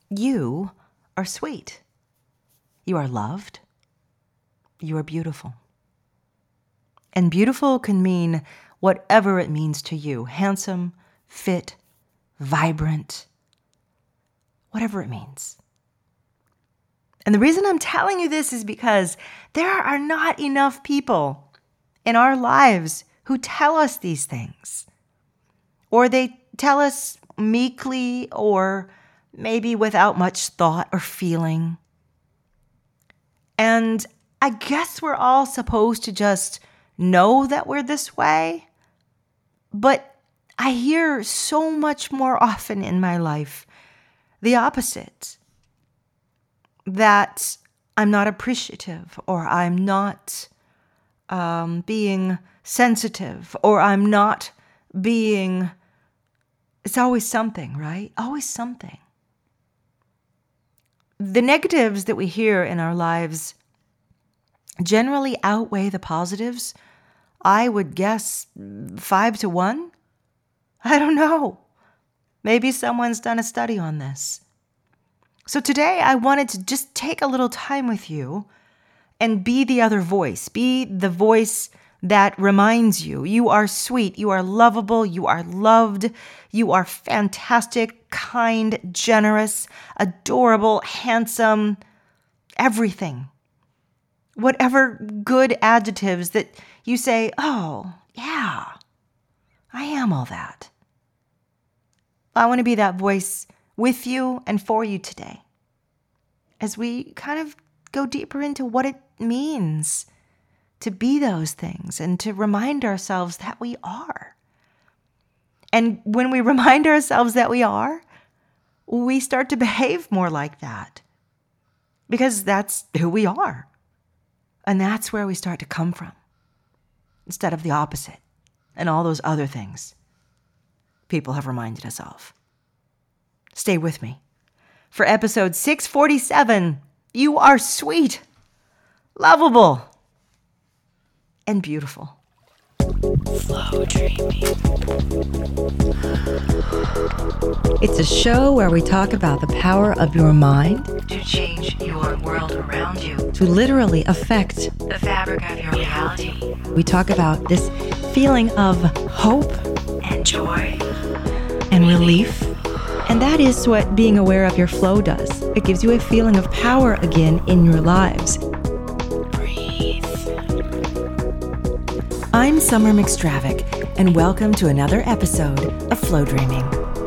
You are sweet. You are loved. You are beautiful. And beautiful can mean whatever it means to you. Handsome, fit, vibrant, whatever it means. And the reason I'm telling you this is because there are not enough people in our lives who tell us these things. Or they tell us meekly or maybe without much thought or feeling. And I guess we're all supposed to just know that we're this way. But I hear so much more often in my life the opposite. That I'm not appreciative, or I'm not being sensitive, or I'm not being... It's always something, right? Always something. The negatives that we hear in our lives generally outweigh the positives. I would guess 5-1. I don't know. Maybe someone's done a study on this. So today I wanted to just take a little time with you and be the other voice. Be the voice that reminds you. You are sweet. You are lovable. You are loved. You are fantastic, kind, generous, adorable, handsome, everything. Whatever good adjectives that you say, oh, yeah, I am all that. I want to be that voice with you and for you today, as we kind of go deeper into what it means to be those things and to remind ourselves that we are. And when we remind ourselves that we are, we start to behave more like that, because that's who we are. And that's where we start to come from, instead of the opposite and all those other things people have reminded us of. Stay with me. For episode 647, you are sweet, lovable, and beautiful. Flow Dreaming. It's a show where we talk about the power of your mind to change your world around you, to literally affect the fabric of your reality. We talk about this feeling of hope and joy and relief. And that is what being aware of your flow does. It gives you a feeling of power again in your lives. Breathe. I'm Summer McStravick, and welcome to another episode of Flow Dreaming.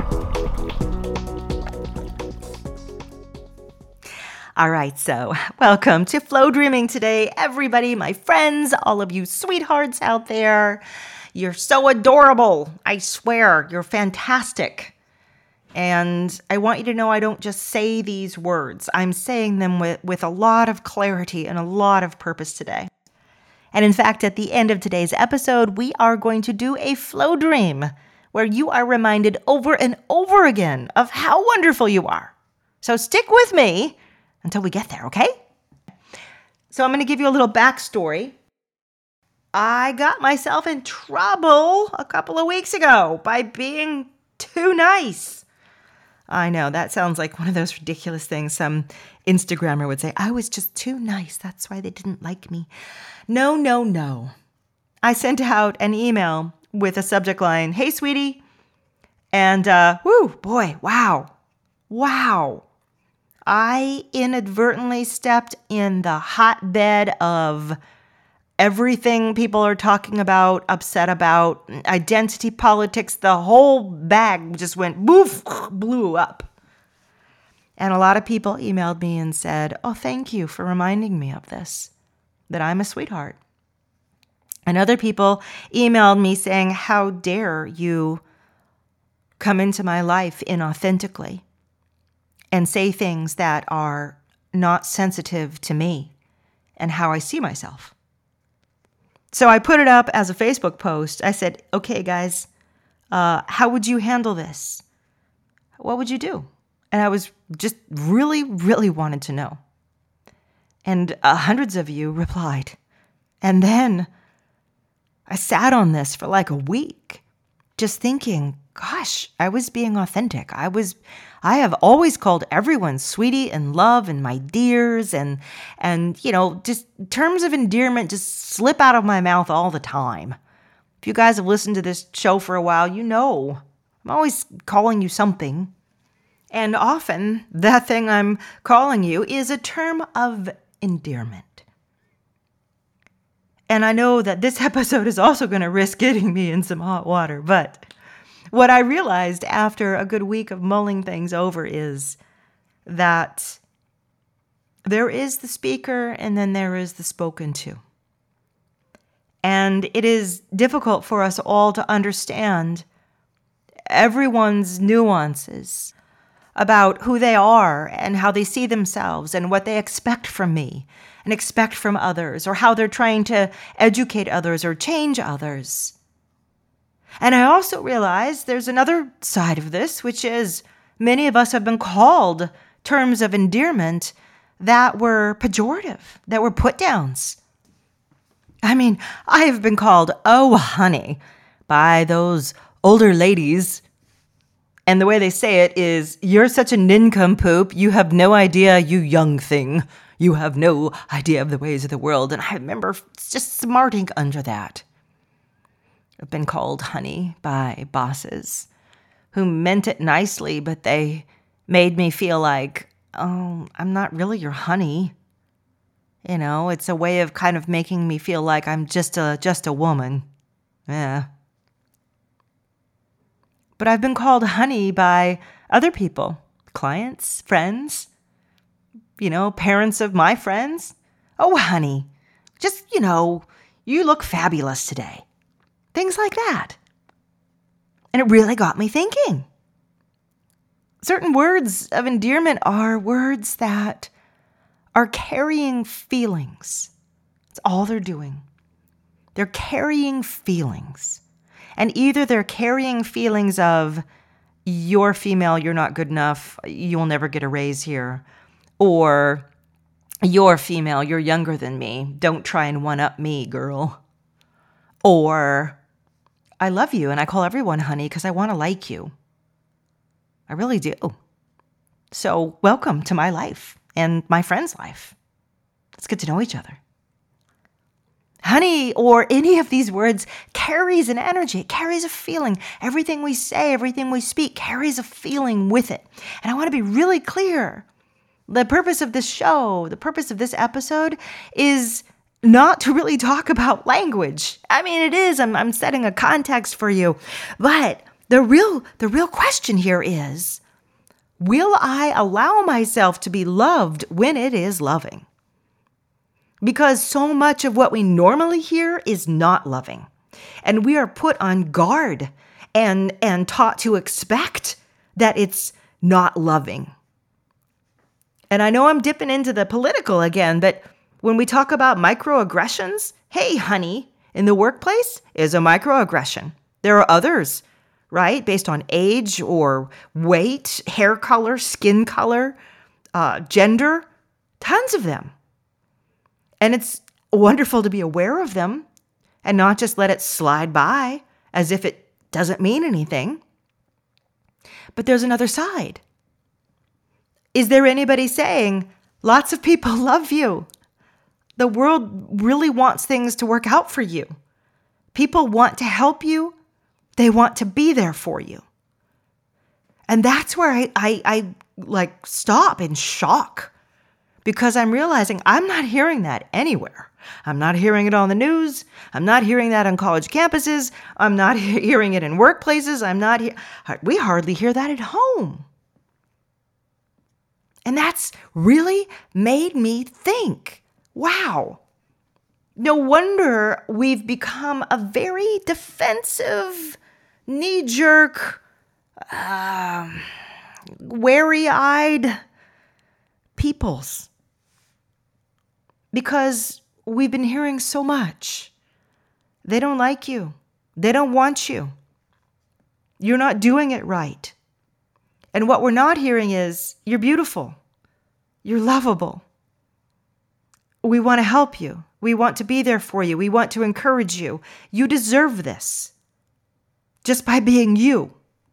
All right, so welcome to Flow Dreaming today, everybody, my friends, all of you sweethearts out there. You're so adorable. I swear, you're fantastic. And I want you to know I don't just say these words. I'm saying them with a lot of clarity and a lot of purpose today. And in fact, at the end of today's episode, we are going to do a flow dream where you are reminded over and over again of how wonderful you are. So stick with me until we get there, okay? So I'm going to give you a little backstory. I got myself in trouble a couple of weeks ago by being too nice. I know, that sounds like one of those ridiculous things some Instagrammer would say. I was just too nice. That's why they didn't like me. No. I sent out an email with a subject line, "Hey, sweetie." And, wow. I inadvertently stepped in the hotbed of everything people are talking about, upset about, identity politics. The whole bag just went boof, blew up. And a lot of people emailed me and said, "Oh, thank you for reminding me of this, that I'm a sweetheart." And other people emailed me saying, "How dare you come into my life inauthentically and say things that are not sensitive to me and how I see myself." So I put it up as a Facebook post. I said, "Okay, guys, how would you handle this? What would you do?" And I was just really, really wanted to know. And hundreds of you replied. And then I sat on this for like a week. just thinking, gosh, I was being authentic. I have always called everyone sweetie and love and my dears and just terms of endearment just slip out of my mouth all the time. If you guys have listened to this show for a while, you know I'm always calling you something. And often that thing I'm calling you is a term of endearment. And I know that this episode is also going to risk getting me in some hot water, but what I realized after a good week of mulling things over is that there is the speaker and then there is the spoken to. And it is difficult for us all to understand everyone's nuances about who they are and how they see themselves and what they expect from me and expect from others, or how they're trying to educate others or change others. And I also realized there's another side of this, which is many of us have been called terms of endearment that were pejorative, that were put downs. I mean, I have been called, oh, honey, by those older ladies. And the way they say it is, you're such a nincompoop, you have no idea, you young thing. You have no idea of the ways of the world. And I remember just smarting under that. I've been called honey by bosses who meant it nicely, but they made me feel like, oh, I'm not really your honey. It's a way of kind of making me feel like I'm just a woman. Yeah. But I've been called honey by other people, clients, friends, parents of my friends. Oh, honey, just, you look fabulous today. Things like that. And it really got me thinking. Certain words of endearment are words that are carrying feelings. That's all they're doing. They're carrying feelings. And either they're carrying feelings of, you're female, you're not good enough, you'll never get a raise here. Or, you're female, you're younger than me, don't try and one-up me, girl. Or, I love you and I call everyone honey because I want to like you. I really do. So welcome to my life and my friend's life. Let's get to know each other. Honey, or any of these words, carries an energy. It carries a feeling. Everything we say, everything we speak carries a feeling with it. And I want to be really clear. The purpose of this show, the purpose of this episode is not to really talk about language. I mean, it is. I'm setting a context for you. But the real question here is, will I allow myself to be loved when it is loving? Because so much of what we normally hear is not loving. And we are put on guard and taught to expect that it's not loving. And I know I'm dipping into the political again, but when we talk about microaggressions, hey, honey, in the workplace is a microaggression. There are others, right? Based on age or weight, hair color, skin color, gender, tons of them. And it's wonderful to be aware of them and not just let it slide by as if it doesn't mean anything. But there's another side. Is there anybody saying, lots of people love you? The world really wants things to work out for you. People want to help you. They want to be there for you. And that's where I stop in shock, because I'm realizing I'm not hearing that anywhere. I'm not hearing it on the news. I'm not hearing that on college campuses. I'm not hearing it in workplaces. We hardly hear that at home. And that's really made me think, wow, no wonder we've become a very defensive, knee-jerk, wary-eyed peoples. Because we've been hearing so much. They don't like you. They don't want you. You're not doing it right. And what we're not hearing is, you're beautiful. You're lovable. We want to help you. We want to be there for you. We want to encourage you. You deserve this. just by being you.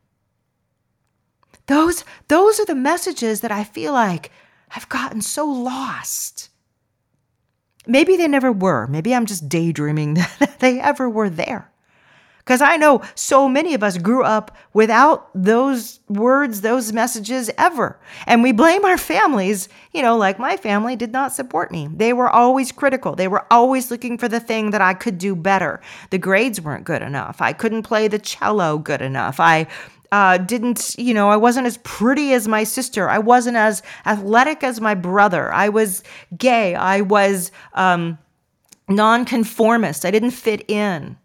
Those are the messages that I feel like I've gotten so lost. Maybe they never were. Maybe I'm just daydreaming that they ever were there. Because I know so many of us grew up without those words, those messages ever. And we blame our families, like my family did not support me. They were always critical. They were always looking for the thing that I could do better. The grades weren't good enough. I couldn't play the cello good enough. I wasn't as pretty as my sister. I wasn't as athletic as my brother. I was gay. I was nonconformist. I didn't fit in.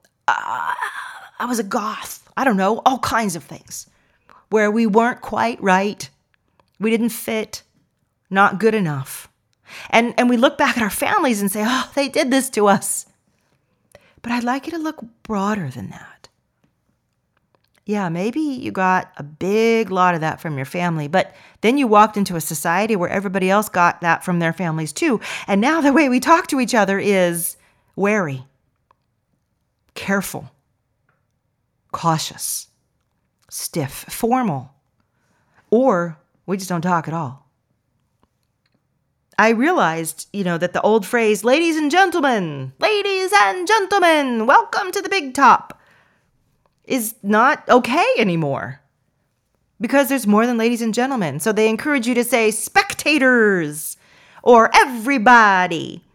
I was a goth. I don't know, all kinds of things where we weren't quite right. We didn't fit, not good enough. And we look back at our families and say, oh, they did this to us. But I'd like you to look broader than that. Yeah, maybe you got a big lot of that from your family, but then you walked into a society where everybody else got that from their families too. And now the way we talk to each other is wary, careful, cautious, stiff, formal, or we just don't talk at all. I realized, that the old phrase, ladies and gentlemen, welcome to the big top, is not okay anymore because there's more than ladies and gentlemen. So they encourage you to say spectators or everybody.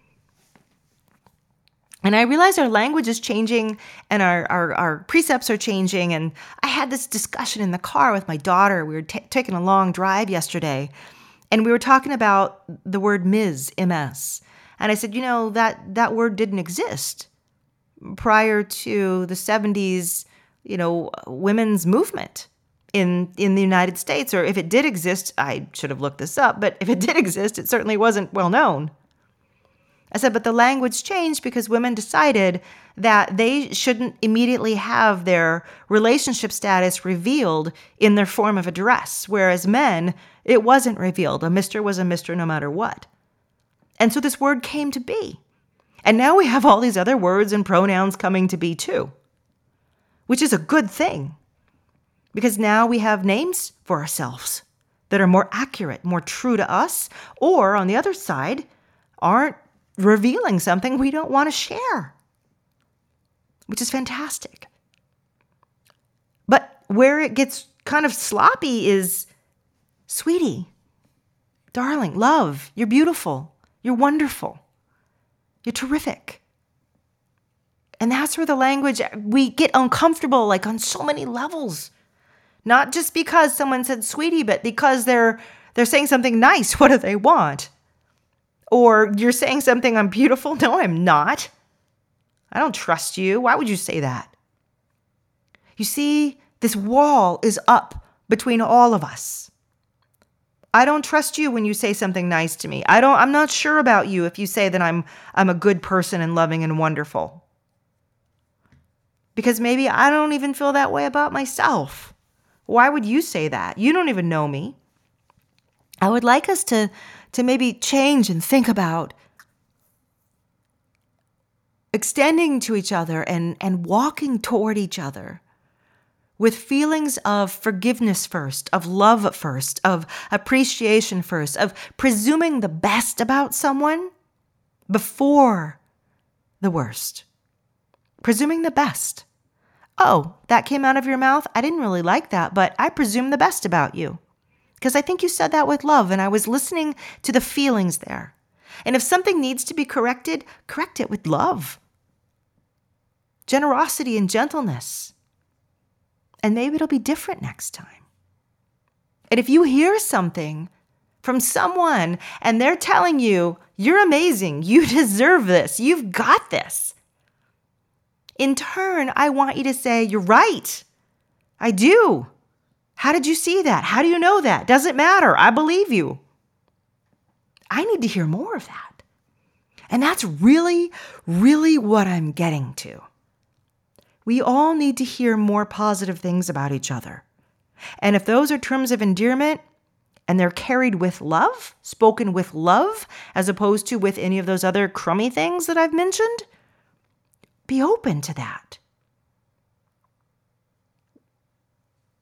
And I realized our language is changing and our precepts are changing. And I had this discussion in the car with my daughter. We were taking a long drive yesterday, and we were talking about the word Ms. M-S. And I said, that word didn't exist prior to the 70s, women's movement in the United States. Or if it did exist, I should have looked this up, but if it did exist, it certainly wasn't well known. I said, but the language changed because women decided that they shouldn't immediately have their relationship status revealed in their form of address, whereas men, it wasn't revealed. A Mr. was a Mr. no matter what. And so this word came to be. And now we have all these other words and pronouns coming to be too, which is a good thing because now we have names for ourselves that are more accurate, more true to us, or on the other side, aren't revealing something we don't want to share, which is fantastic. But where it gets kind of sloppy is, sweetie, darling, love, you're beautiful, you're wonderful, you're terrific. And that's where the language, we get uncomfortable, like on so many levels. Not just because someone said sweetie, but because they're saying something nice. What do they want? Or you're saying something, I'm beautiful. No, I'm not. I don't trust you. Why would you say that? You see, this wall is up between all of us. I don't trust you when you say something nice to me. I'm not sure about you if you say that I'm a good person and loving and wonderful. Because maybe I don't even feel that way about myself. Why would you say that? You don't even know me. I would like us to maybe change and think about extending to each other and walking toward each other with feelings of forgiveness first, of love first, of appreciation first, of presuming the best about someone before the worst. Presuming the best. Oh, that came out of your mouth? I didn't really like that, but I presume the best about you. Because I think you said that with love, and I was listening to the feelings there. And if something needs to be corrected, correct it with love, generosity, and gentleness. And maybe it'll be different next time. And if you hear something from someone and they're telling you, you're amazing, you deserve this, you've got this. In turn, I want you to say, you're right. I do. How did you see that? How do you know that? Doesn't matter. I believe you. I need to hear more of that. And that's really, really what I'm getting to. We all need to hear more positive things about each other. And if those are terms of endearment and they're carried with love, spoken with love, as opposed to with any of those other crummy things that I've mentioned, be open to that.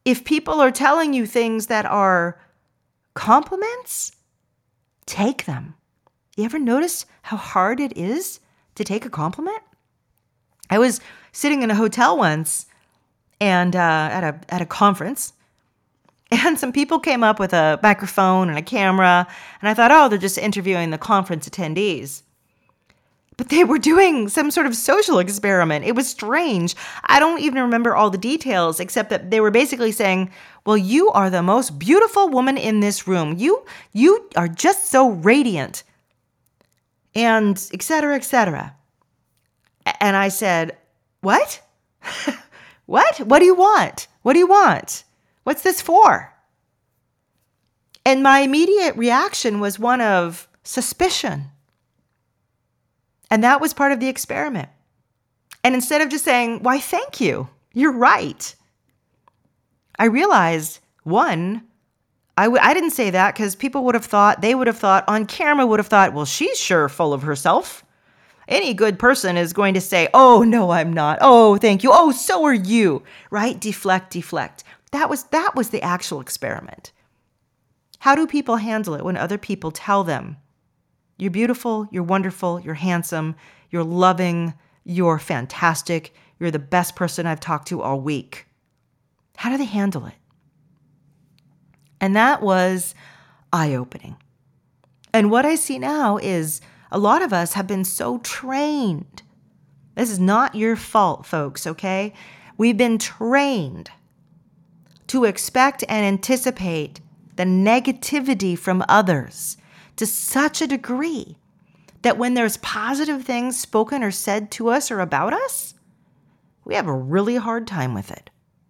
if people are telling you things that are compliments, take them. You ever notice how hard it is to take a compliment? I was sitting in a hotel once and at a conference, and some people came up with a microphone and a camera, and I thought, oh, they're just interviewing the conference attendees. But they were doing some sort of social experiment. It was strange. I don't even remember all the details, except that they were basically saying, well, you are the most beautiful woman in this room. You are just so radiant. And et cetera, et cetera. And I said, what? What? What do you want? What do you want? What's this for? And my immediate reaction was one of suspicion. And that was part of the experiment. And instead of just saying, why, thank you, you're right, I realized, one, I didn't say that because people would have thought, on camera would have thought, well, she's sure full of herself. Any good person is going to say, oh, no, I'm not. Oh, thank you. Oh, so are you, right? Deflect. That was the actual experiment. How do people handle it when other people tell them, you're beautiful, you're wonderful, you're handsome, you're loving, you're fantastic, you're the best person I've talked to all week? How do they handle it? And that was eye-opening. And what I see now is a lot of us have been so trained. This is not your fault, folks, okay? We've been trained to expect and anticipate the negativity from others to such a degree that when there's positive things spoken or said to us or about us, we have a really hard time with it.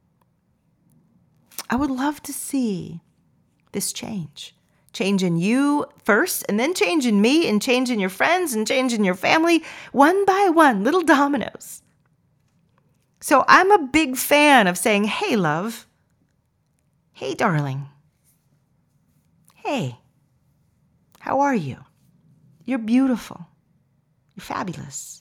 I would love to see this change. Change in you first, and then change in me, and change in your friends, and change in your family, one by one, little dominoes. So I'm a big fan of saying, hey, love. Hey, darling. Hey, how are you? You're beautiful. You're fabulous.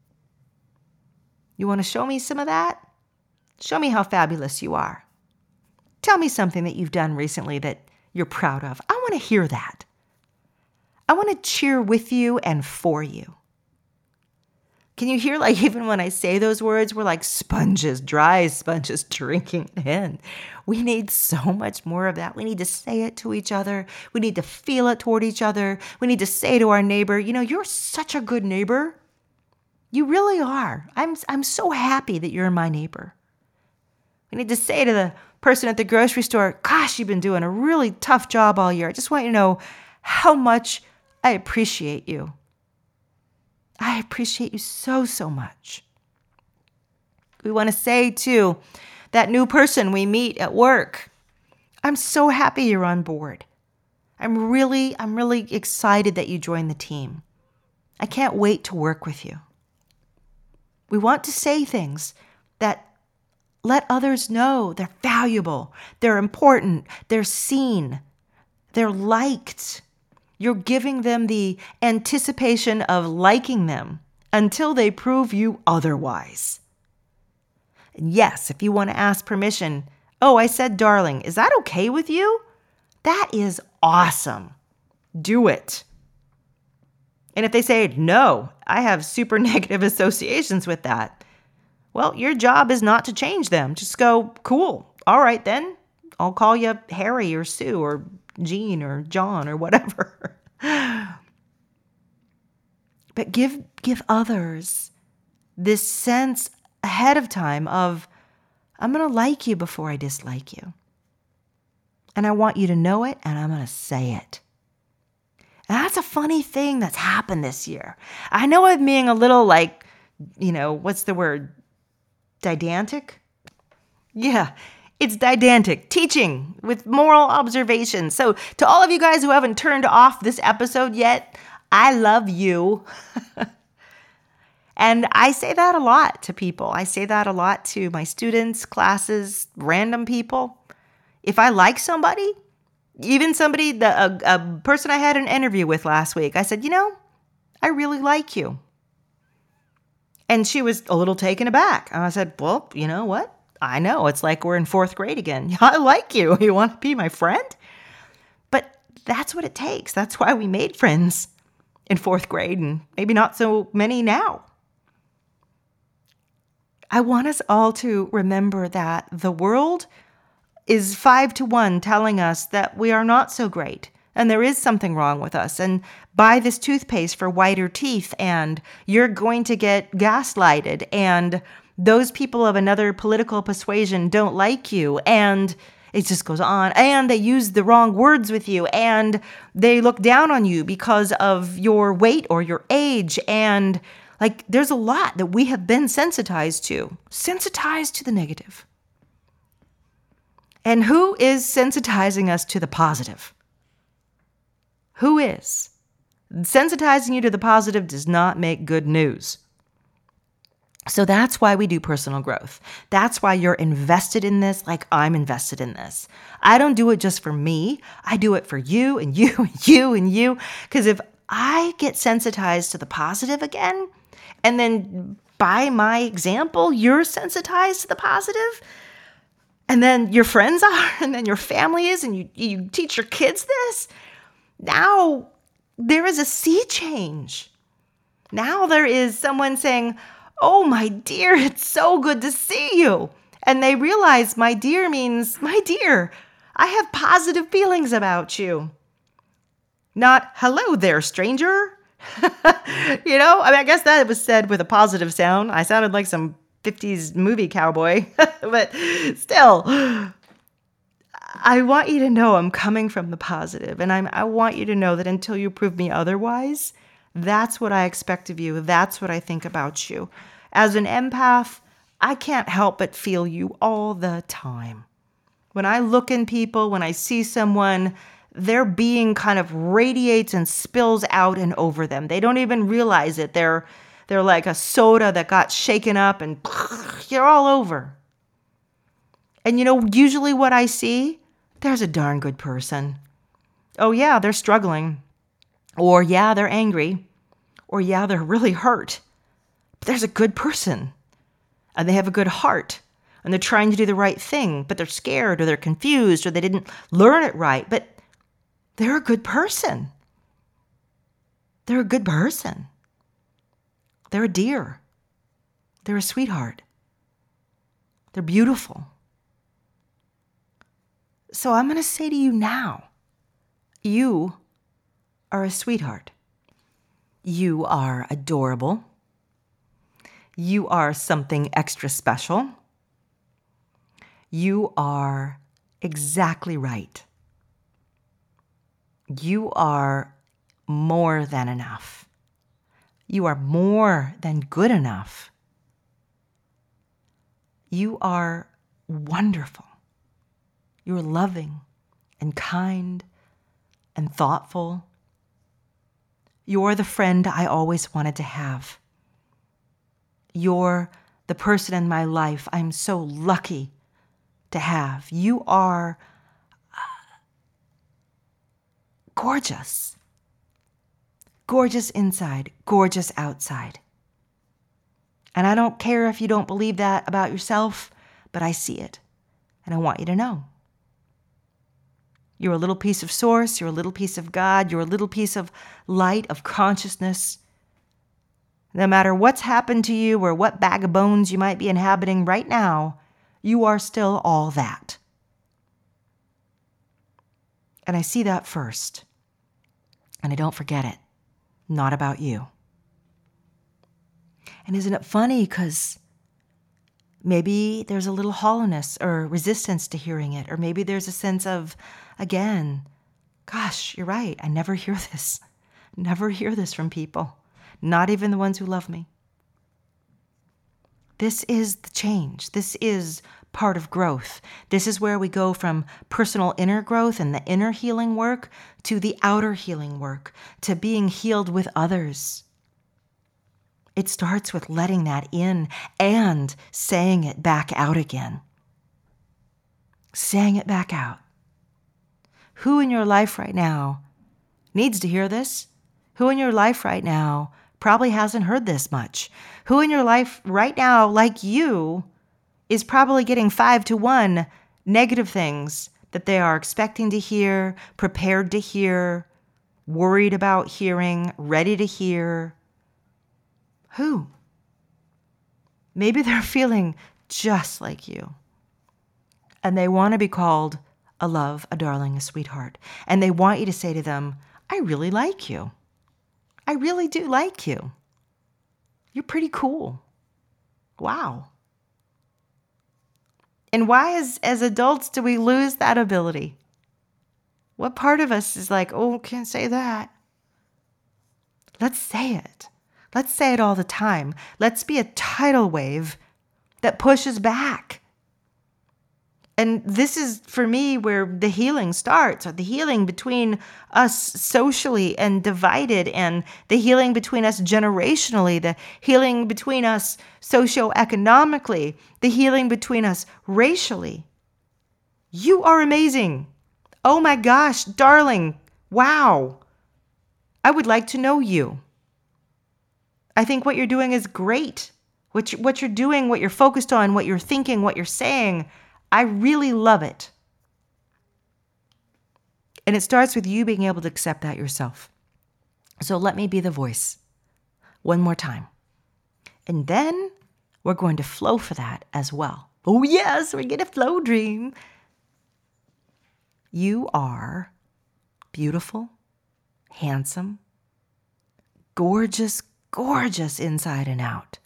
You want to show me some of that? Show me how fabulous you are. Tell me something that you've done recently that you're proud of. I want to hear that. I want to cheer with you and for you. Can you hear, like, even when I say those words, we're like sponges, dry sponges drinking in. We need so much more of that. We need to say it to each other. We need to feel it toward each other. We need to say to our neighbor, you know, you're such a good neighbor. You really are. I'm so happy that you're my neighbor. We need to say to the person at the grocery store, gosh, you've been doing a really tough job all year. I just want you to know how much I appreciate you. I appreciate you so, so much. We want to say to that new person we meet at work, I'm so happy you're on board. I'm really excited that you joined the team. I can't wait to work with you. We want to say things that let others know they're valuable, they're important, they're seen, they're liked. You're giving them the anticipation of liking them until they prove you otherwise. And yes, if you want to ask permission, oh, I said darling, is that okay with you? That is awesome. Do it. And if they say, no, I have super negative associations with that, well, your job is not to change them. Just go, cool. All right, then. I'll call you Harry or Sue or Jean or John or whatever. But give others this sense ahead of time of, I'm going to like you before I dislike you. And I want you to know it, and I'm going to say it. And that's a funny thing that's happened this year. I know I'm being a little like, what's the word? Didactic? Yeah, it's didactic, teaching with moral observation. So to all of you guys who haven't turned off this episode yet, I love you. And I say that a lot to people. I say that a lot to my students, classes, random people. If I like somebody, even somebody, a person I had an interview with last week, I said, I really like you. And she was a little taken aback. And I said, well, you know what? I know, it's like we're in fourth grade again. I like you. You want to be my friend? But that's what it takes. That's why we made friends in fourth grade and maybe not so many now. I want us all to remember that the world is 5-1 telling us that we are not so great and there is something wrong with us. And buy this toothpaste for whiter teeth and you're going to get gaslighted and those people of another political persuasion don't like you and it just goes on. And they use the wrong words with you and they look down on you because of your weight or your age. And like there's a lot that we have been sensitized to the negative. And who is sensitizing us to the positive? Who is? Sensitizing you to the positive does not make good news. So that's why we do personal growth. That's why you're invested in this like I'm invested in this. I don't do it just for me. I do it for you and you and you and you. Because if I get sensitized to the positive again, and then by my example, you're sensitized to the positive, and then your friends are, and then your family is, and you teach your kids this, now there is a sea change. Now there is someone saying, oh, my dear, it's so good to see you. And they realize my dear means, my dear, I have positive feelings about you. Not, hello there, stranger. I guess that was said with a positive sound. I sounded like some 50s movie cowboy, but still, I want you to know I'm coming from the positive, and I want you to know that until you prove me otherwise, that's what I expect of you. That's what I think about you. As an empath, I can't help but feel you all the time. When I look in people, when I see someone, their being kind of radiates and spills out and over them. They don't even realize it. They're like a soda that got shaken up and you're all over. And usually what I see, there's a darn good person. Oh yeah, they're struggling. Or yeah, they're angry. Or yeah, they're really hurt. But there's a good person. And they have a good heart. And they're trying to do the right thing, but they're scared or they're confused or they didn't learn it right. But they're a good person. They're a good person. They're a dear. They're a sweetheart. They're beautiful. So I'm going to say to you now, you are a sweetheart. You are adorable. You are something extra special. You are exactly right. You are more than enough. You are more than good enough. You are wonderful. You're loving and kind and thoughtful. You're the friend I always wanted to have. You're the person in my life I'm so lucky to have. You are gorgeous. Gorgeous inside, gorgeous outside. And I don't care if you don't believe that about yourself, but I see it. And I want you to know. You're a little piece of source. You're a little piece of God. You're a little piece of light, of consciousness. No matter what's happened to you or what bag of bones you might be inhabiting right now, you are still all that. And I see that first. And I don't forget it. Not about you. And isn't it funny? Because maybe there's a little hollowness or resistance to hearing it. Or maybe there's a sense of, again, gosh, you're right. I never hear this. Never hear this from people. Not even the ones who love me. This is the change. This is part of growth. This is where we go from personal inner growth and the inner healing work to the outer healing work, to being healed with others. It starts with letting that in and saying it back out again. Saying it back out. Who in your life right now needs to hear this? Who in your life right now probably hasn't heard this much? Who in your life right now, like you, is probably getting 5 to 1 negative things that they are expecting to hear, prepared to hear, worried about hearing, ready to hear. Who? Maybe they're feeling just like you. And they want to be called a love, a darling, a sweetheart. And they want you to say to them, I really like you. I really do like you. You're pretty cool. Wow. And why, as adults, do we lose that ability? What part of us is like, oh, can't say that? Let's say it. Let's say it all the time. Let's be a tidal wave that pushes back. And this is, for me, where the healing starts, or the healing between us socially and divided, and the healing between us generationally, the healing between us socioeconomically, the healing between us racially. You are amazing. Oh my gosh, darling. Wow. I would like to know you. I think what you're doing is great. What you're doing, what you're focused on, what you're thinking, what you're saying, I really love it. And it starts with you being able to accept that yourself. So let me be the voice one more time. And then we're going to flow for that as well. Oh yes, we're going to flow dream. You are beautiful, handsome, gorgeous, gorgeous inside and out.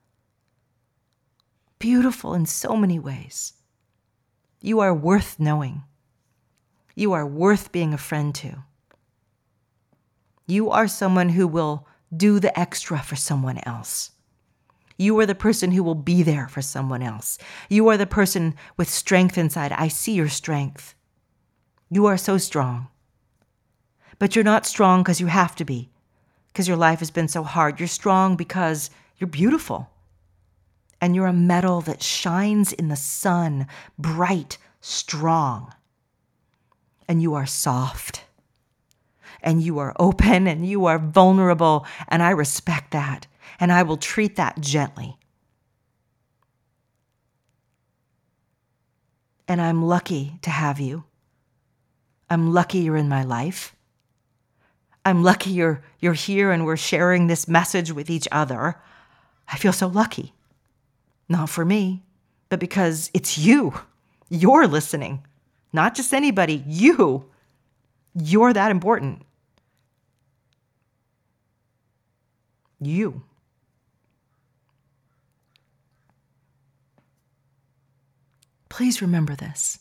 Beautiful in so many ways. You are worth knowing. You are worth being a friend to. You are someone who will do the extra for someone else. You are the person who will be there for someone else. You are the person with strength inside. I see your strength. You are so strong. But you're not strong because you have to be, because your life has been so hard. You're strong because you're beautiful. And you're a metal that shines in the sun, bright, strong. And you are soft. And you are open, and you are vulnerable. And I respect that. And I will treat that gently. And I'm lucky to have you. I'm lucky you're in my life. I'm lucky you're here and we're sharing this message with each other. I feel so lucky. Not for me, but because it's you. You're listening. Not just anybody. You. You're that important. You. Please remember this.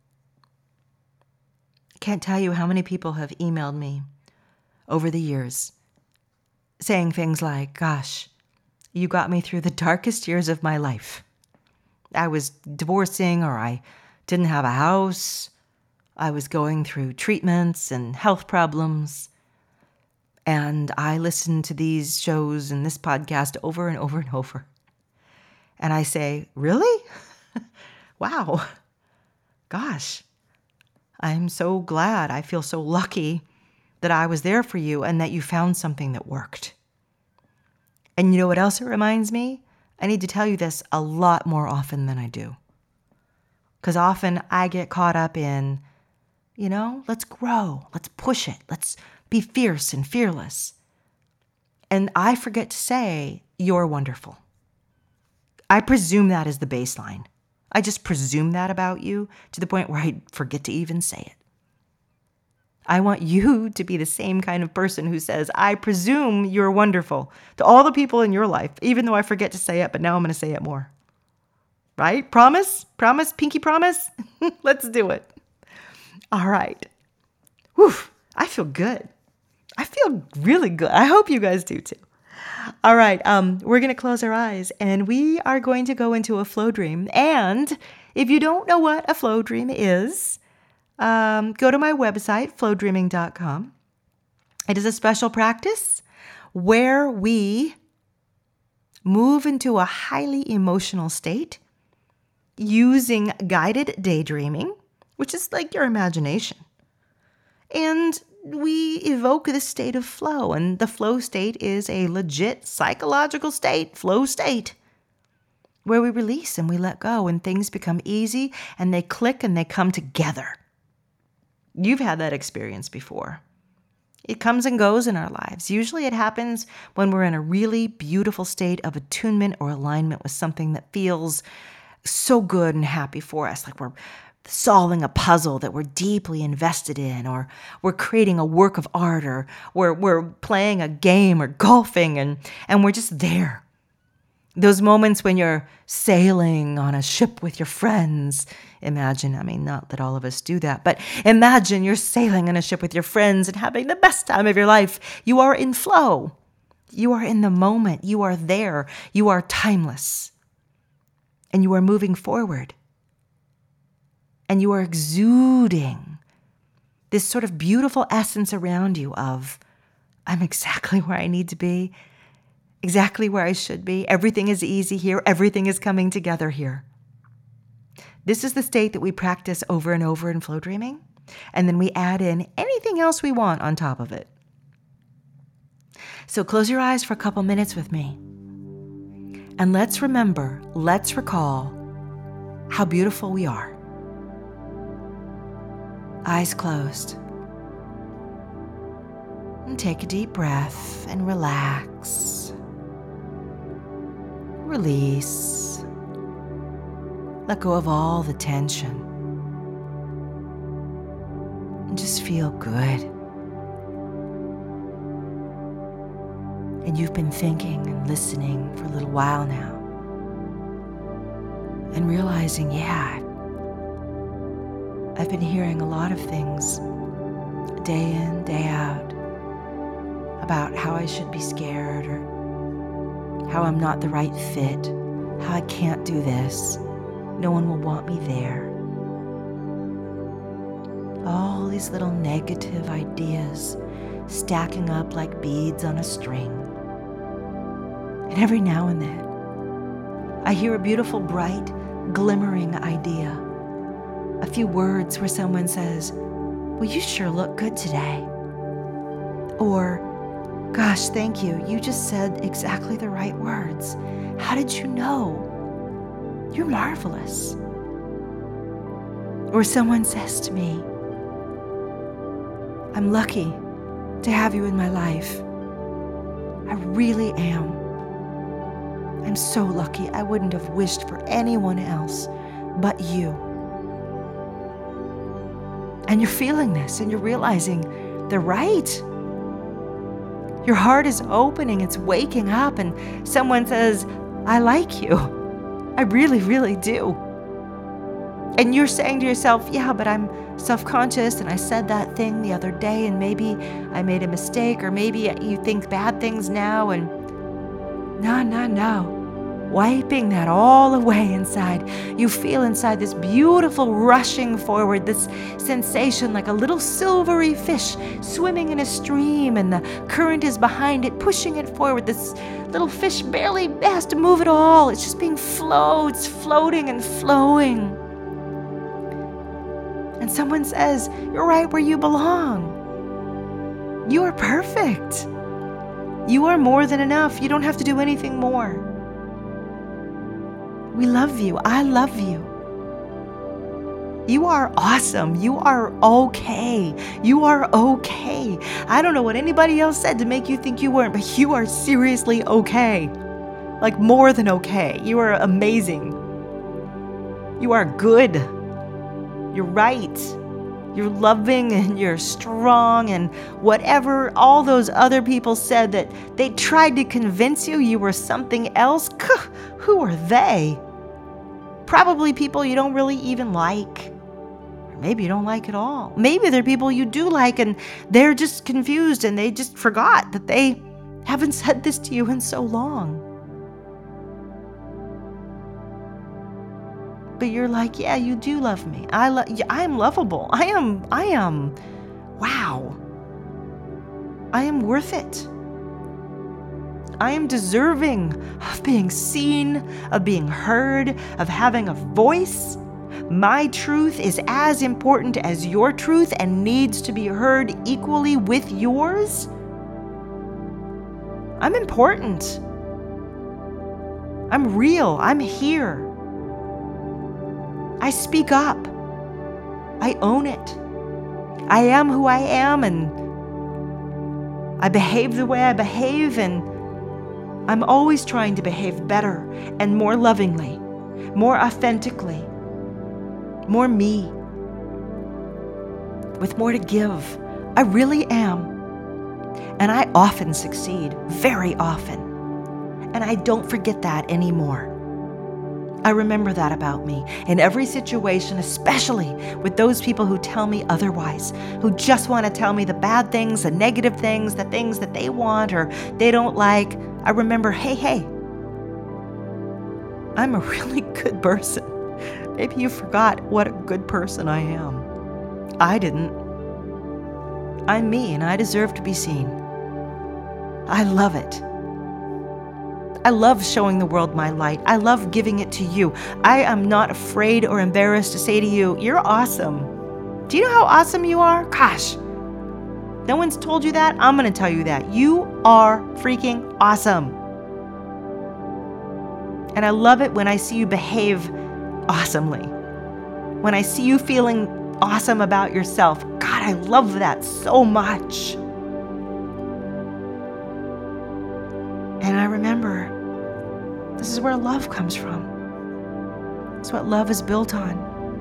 I can't tell you how many people have emailed me over the years saying things like, gosh, you got me through the darkest years of my life. I was divorcing, or I didn't have a house. I was going through treatments and health problems. And I listened to these shows and this podcast over and over and over. And I say, really? Wow. Gosh, I'm so glad. I feel so lucky that I was there for you and that you found something that worked. And you know what else it reminds me? I need to tell you this a lot more often than I do. Because often I get caught up in, let's grow, let's push it, let's be fierce and fearless. And I forget to say, you're wonderful. I presume that is the baseline. I just presume that about you to the point where I forget to even say it. I want you to be the same kind of person who says, I presume you're wonderful to all the people in your life, even though I forget to say it, but now I'm going to say it more. Right? Promise? Promise? Pinky promise? Let's do it. All right. Whew. I feel good. I feel really good. I hope you guys do too. All right. We're going to close our eyes and we are going to go into a flow dream. And if you don't know what a flow dream is, go to my website, flowdreaming.com. It is a special practice where we move into a highly emotional state using guided daydreaming, which is like your imagination. And we evoke this state of flow, and the flow state is a legit psychological state, flow state, where we release and we let go and things become easy and they click and they come together. You've had that experience before. It comes and goes in our lives. Usually it happens when we're in a really beautiful state of attunement or alignment with something that feels so good and happy for us, like we're solving a puzzle that we're deeply invested in, or we're creating a work of art, or we're playing a game or golfing, and we're just there. Those moments when you're sailing on a ship with your friends. Imagine, not that all of us do that, but imagine you're sailing on a ship with your friends and having the best time of your life. You are in flow. You are in the moment. You are there. You are timeless. And you are moving forward. And you are exuding this sort of beautiful essence around you of, I'm exactly where I need to be, exactly where I should be. Everything is easy here. Everything is coming together here. This is the state that we practice over and over in flow dreaming. And then we add in anything else we want on top of it. So close your eyes for a couple minutes with me. And let's recall how beautiful we are. Eyes closed. And take a deep breath and relax. Release. Let go of all the tension. And just feel good. And you've been thinking and listening for a little while now. And realizing, I've been hearing a lot of things day in, day out about how I should be scared, or how I'm not the right fit, how I can't do this, no one will want me there. All these little negative ideas stacking up like beads on a string. And every now and then, I hear a beautiful, bright, glimmering idea. A few words where someone says, well, you sure look good today. Or, gosh, thank you. You just said exactly the right words. How did you know? You're marvelous. Or someone says to me, I'm lucky to have you in my life. I really am. I'm so lucky. I wouldn't have wished for anyone else but you. And you're feeling this and you're realizing they're right. Your heart is opening, it's waking up, and someone says, I like you. I really, really do. And you're saying to yourself, yeah, but I'm self-conscious and I said that thing the other day and maybe I made a mistake, or maybe you think bad things now, and no. Wiping that all away inside. You feel inside this beautiful rushing forward, this sensation like a little silvery fish swimming in a stream, and the current is behind it, pushing it forward. This little fish barely has to move at all. It's just being flowed. It's floating and flowing. And someone says, you're right where you belong. You are perfect. You are more than enough. You don't have to do anything more. We love you. I love you. You are awesome. You are okay. You are okay. I don't know what anybody else said to make you think you weren't, but you are seriously okay. Like more than okay. You are amazing. You are good. You're right. You're loving and you're strong, and whatever all those other people said that they tried to convince you were something else, who are they? Probably people you don't really even like. Or maybe you don't like at all. Maybe they're people you do like and they're just confused and they just forgot that they haven't said this to you in so long. But you're like, yeah, you do love me. I am lovable. I am, wow. I am worth it. I am deserving of being seen, of being heard, of having a voice. My truth is as important as your truth and needs to be heard equally with yours. I'm important. I'm real. I'm here. I speak up. I own it. I am who I am, and I behave the way I behave, and I'm always trying to behave better and more lovingly, more authentically, more me, with more to give. I really am. And I often succeed, very often. And I don't forget that anymore. I remember that about me in every situation, especially with those people who tell me otherwise, who just want to tell me the bad things, the negative things, the things that they want or they don't like. I remember, hey, I'm a really good person. Maybe you forgot what a good person I am. I didn't. I'm me, and I deserve to be seen. I love it. I love showing the world my light. I love giving it to you. I am not afraid or embarrassed to say to you, you're awesome. Do you know how awesome you are? Gosh, no one's told you that? I'm going to tell you that. You are freaking awesome. And I love it when I see you behave awesomely. When I see you feeling awesome about yourself. God, I love that so much. And I remember, this is where love comes from. It's what love is built on.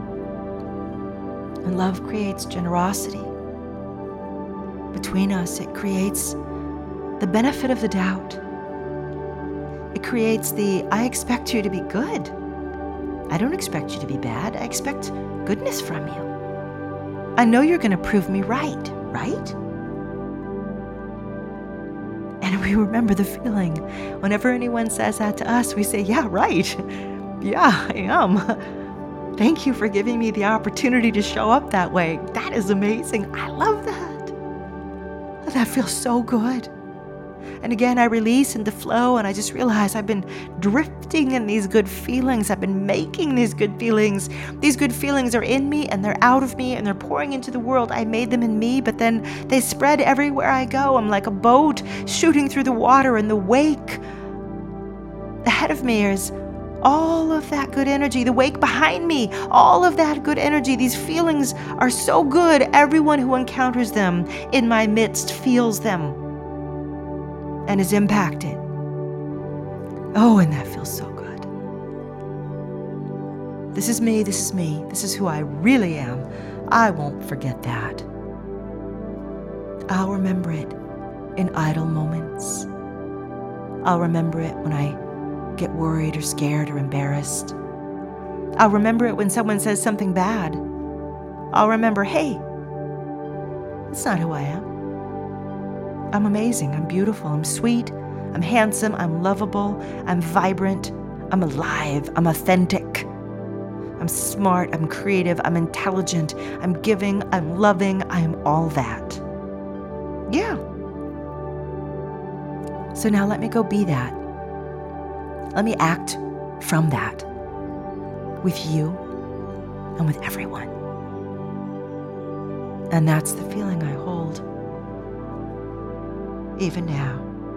And love creates generosity. Between us, it creates the benefit of the doubt. It creates the, I expect you to be good. I don't expect you to be bad. I expect goodness from you. I know you're going to prove me right, right? And we remember the feeling. Whenever anyone says that to us, we say, yeah, right. Yeah, I am. Thank you for giving me the opportunity to show up that way. That is amazing. I love that. That feels so good. And again, I release into flow, and I just realize I've been drifting in these good feelings. I've been making these good feelings. These good feelings are in me, and they're out of me, and they're pouring into the world. I made them in me, but then they spread everywhere I go. I'm like a boat shooting through the water, and the wake ahead of me is all of that good energy. The wake behind me, all of that good energy. These feelings are so good. Everyone who encounters them in my midst feels them and is impacted. Oh, and that feels so good. This is me, this is me, this is who I really am. I won't forget that. I'll remember it in idle moments. I'll remember it when I get worried or scared or embarrassed. I'll remember it when someone says something bad. I'll remember, hey, that's not who I am. I'm amazing, I'm beautiful, I'm sweet, I'm handsome, I'm lovable, I'm vibrant, I'm alive, I'm authentic, I'm smart, I'm creative, I'm intelligent, I'm giving, I'm loving, I am all that. Yeah. So now let me go be that. Let me act from that with you and with everyone. And that's the feeling I hold even now,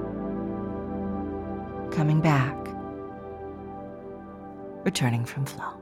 coming back, returning from flow.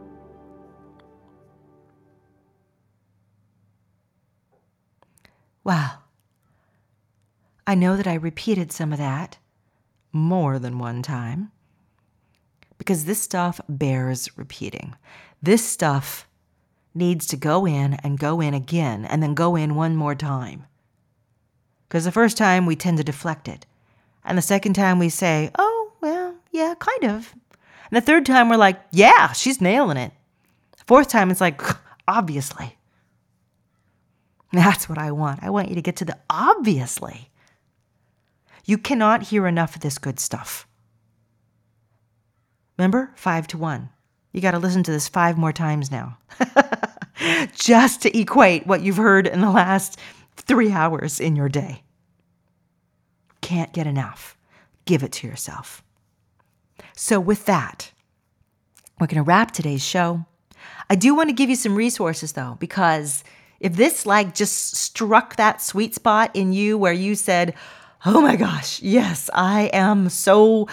Wow. I know that I repeated some of that more than one time because this stuff bears repeating. This stuff needs to go in and go in again and then go in one more time. Because the first time we tend to deflect it. And the second time we say, oh, well, yeah, kind of. And the third time we're like, yeah, she's nailing it. The fourth time it's like, obviously. That's what I want. I want you to get to the obviously. You cannot hear enough of this good stuff. Remember? 5 to 1. You got to listen to this 5 more times now. Just to equate what you've heard in the last 3 hours in your day. Can't get enough. Give it to yourself. So with that, we're going to wrap today's show. I do want to give you some resources though, because if this just struck that sweet spot in you where you said, oh my gosh, yes, I am so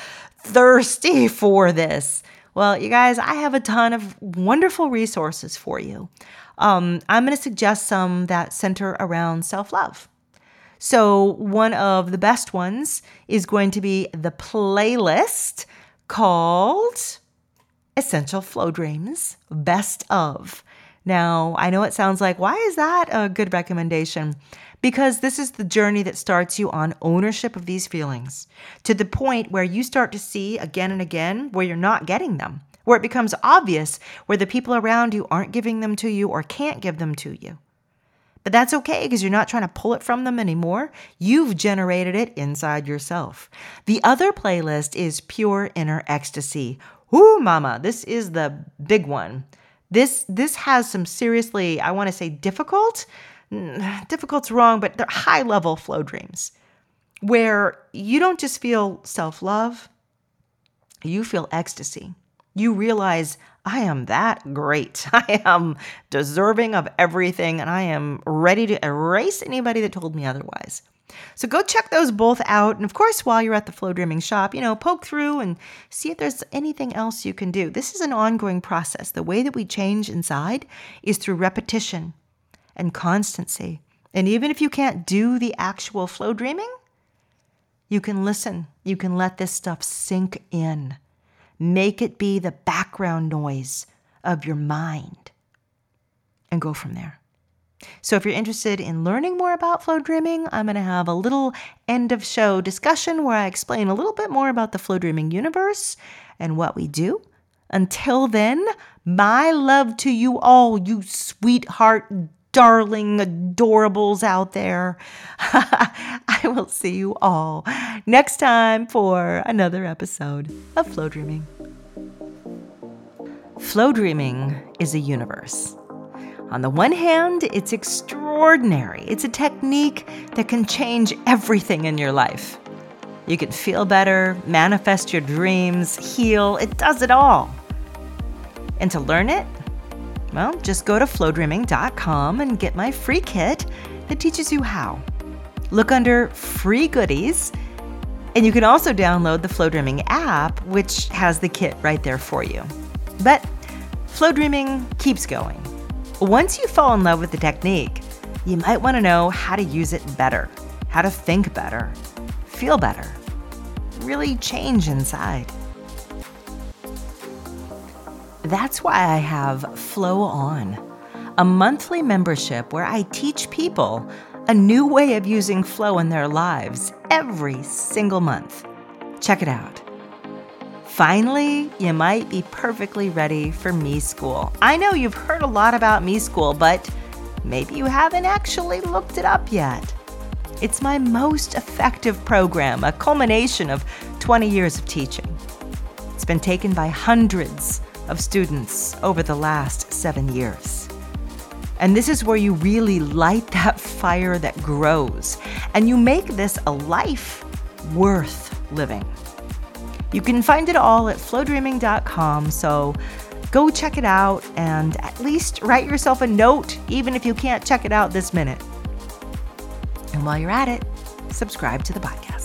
thirsty for this. Well, you guys, I have a ton of wonderful resources for you. I'm going to suggest some that center around self-love. So one of the best ones is going to be the playlist called Essential Flow Dreams Best Of. Now, I know it sounds like, why is that a good recommendation? Because this is the journey that starts you on ownership of these feelings to the point where you start to see again and again where you're not getting them, where it becomes obvious where the people around you aren't giving them to you or can't give them to you. But that's okay because you're not trying to pull it from them anymore. You've generated it inside yourself. The other playlist is Pure Inner Ecstasy. Whoo, mama, this is the big one. This has some seriously, I want to say difficult's wrong, but they're high-level flow dreams where you don't just feel self-love, you feel ecstasy. You realize, I am that great. I am deserving of everything, and I am ready to erase anybody that told me otherwise. So go check those both out. And of course, while you're at the Flow Dreaming shop, poke through and see if there's anything else you can do. This is an ongoing process. The way that we change inside is through repetition and constancy. And even if you can't do the actual flow dreaming, you can listen. You can let this stuff sink in. Make it be the background noise of your mind and go from there. So if you're interested in learning more about flow dreaming, I'm going to have a little end of show discussion where I explain a little bit more about the flow dreaming universe and what we do. Until then, my love to you all, you sweetheart, darling adorables out there. I will see you all next time for another episode of Flow Dreaming. Flow dreaming is a universe. On the one hand, it's extraordinary. It's a technique that can change everything in your life. You can feel better, manifest your dreams, heal. It does it all. And to learn it, well, just go to flowdreaming.com and get my free kit that teaches you how. Look under free goodies, and you can also download the Flow Dreaming app, which has the kit right there for you. But Flow Dreaming keeps going. Once you fall in love with the technique, you might want to know how to use it better, how to think better, feel better, really change inside. That's why I have Flow On, a monthly membership where I teach people a new way of using flow in their lives every single month. Check it out. Finally, you might be perfectly ready for Me School. I know you've heard a lot about Me School, but maybe you haven't actually looked it up yet. It's my most effective program, a culmination of 20 years of teaching. It's been taken by hundreds of students over the last 7 years. And this is where you really light that fire that grows, and you make this a life worth living. You can find it all at flowdreaming.com, so go check it out and at least write yourself a note, even if you can't check it out this minute. And while you're at it, subscribe to the podcast.